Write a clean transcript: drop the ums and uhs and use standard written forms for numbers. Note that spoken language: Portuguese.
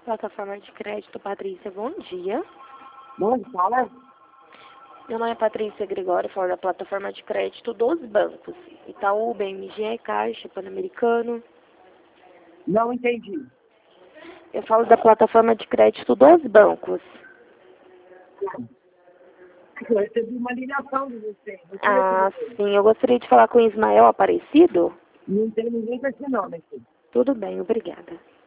Plataforma de crédito, Patrícia, bom dia. Bom, fala. Meu nome é Patrícia Gregório, falo da plataforma de crédito dos bancos. Itaú, BMG, Caixa, Pan-Americano. Não entendi. Eu falo da plataforma de crédito dos bancos. Eu recebi uma ligação de você. Sim, eu gostaria de falar com o Ismael Aparecido. Não tem ninguém com esse nome aqui. Tudo bem, obrigada.